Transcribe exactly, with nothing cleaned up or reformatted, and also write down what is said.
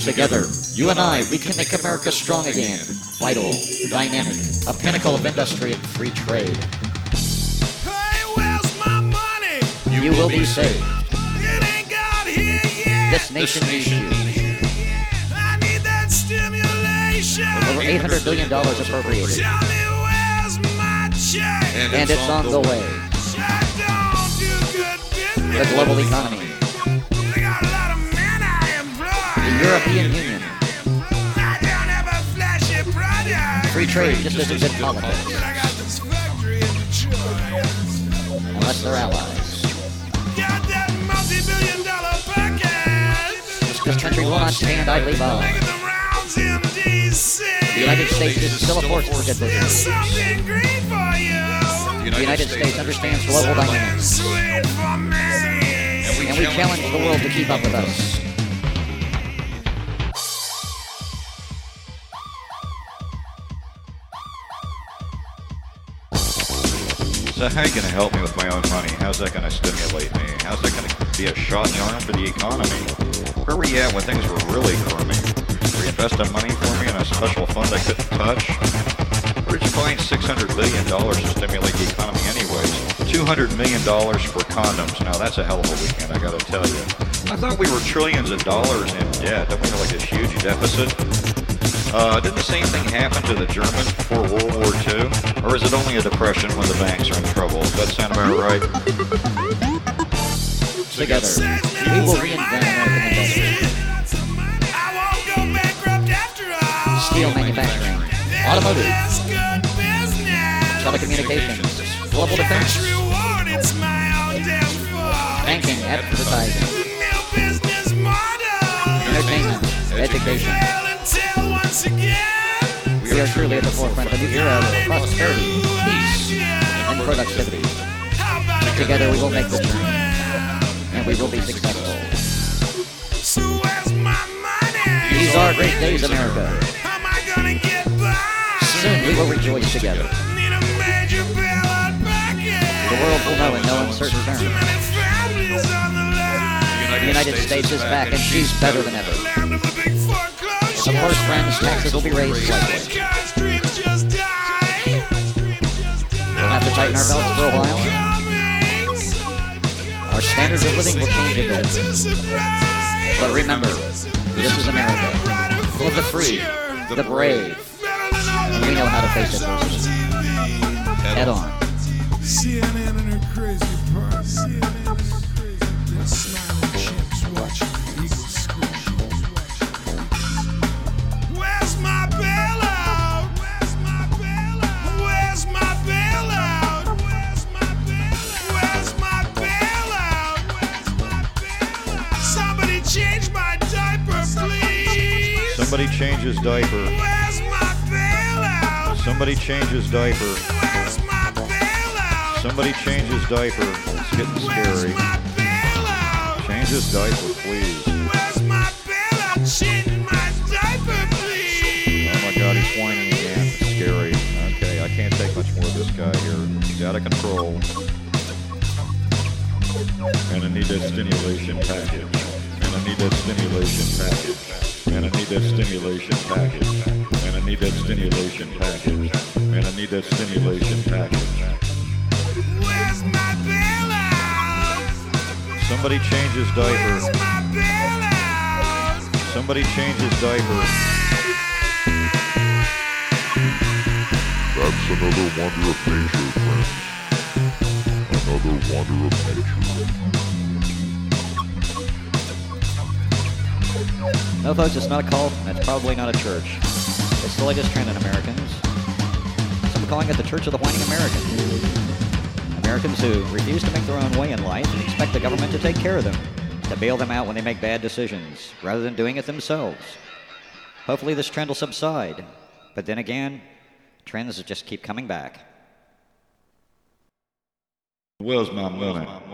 Together, you and I, we can make America strong again. Vital, dynamic, a pinnacle of industry and free trade. Hey, where's my money? You, you will be saved. It ain't got here yet. This nation needs you. I need that stimulation. Over eight hundred billion dollars appropriated. Tell me where's my check? And, and it's on the way. I don't do good business. The global economy. They got a lot of men I employ. The European Union. I don't have a flashy product. Free trade just isn't good politics. But I got this factory in Detroit. Unless they're allies. Got that multi-billion dollar package. This country will not stand idly by. Making the rounds in D C. The United States is still a force for good There's business. something green for you. The United States understands global dynamics. Sweet for me. And we challenge the world to keep up with us. So how are you going to help me with my own money? How's that going to stimulate me? How's that going to be a shot in the arm for the economy? Where were you at when things were really crummy? Were you investing money for me in a special fund I couldn't touch? Where did you find six hundred billion dollars to stimulate the economy anyways? two hundred million dollars for condoms. Now that's a hell of a weekend, I gotta tell you. I thought we were trillions of dollars in debt. Don't we have like this huge deficit? Uh, didn't the same thing happen to the Germans before World War Two? Or is it only a depression when the banks are in trouble? Does that sound about right? Together, we will reinvent American industry. I won't go bankrupt after all. Steel manufacturing, automotive, That's good business. telecommunications, global defense, Reward, it's my own damn fault. banking, advertising, New business model. entertainment, education. Fail until once again. We are truly at the forefront of a new era of prosperity, peace, and productivity. How about a Together we will make the journey, and we will be successful. So where's my money? These are great days, America. How am I gonna get by? Soon we will rejoice together. Need a major bailout package. The world will know in no uncertain Too terms. many families on the line. The United States is back, and she's better than ever. Land of the big foreclosure. Of course, friends, taxes will be raised slightly. Cars, dreams just die. We'll have to tighten our belts for a while. Our standards of living will change a bit. But remember, this is America, full of the free, the brave, and we know how to face adversity. Head on. C N N and her crazy part. C N N and her crazy part. They're smiling chimps watching eagles scream. Where's my bailout? Where's my bailout? Where's my bailout? Where's my bailout? Where's my bailout? Where's my bailout? Somebody change my diaper, please. Somebody change his diaper. Where's my bailout? Somebody change his diaper. Where's my bailout? Somebody change his diaper. It's getting scary. Where's my bailout? Change his diaper, please. Where's my bailout? Change my diaper, please. Oh my God, he's whining again. It's scary. Okay, I can't take much more of this guy here. He's out of control. And I need that stimulation package. And I need that stimulation package. And I need that stimulation package. And I need that stimulation package. And I need that stimulation package. Where's my bailout? Somebody change his Where's diaper. my bailout? Somebody change his diaper. That's another wonder of nature, friends. Another wonder of nature. No, folks, it's not a cult, and it's probably not a church. It's the latest trend in Americans. Some are calling it the Church of the Whining American. Americans who refuse to make their own way in life and expect the government to take care of them, to bail them out when they make bad decisions, rather than doing it themselves. Hopefully this trend will subside, but then again, trends just keep coming back. Where's my money?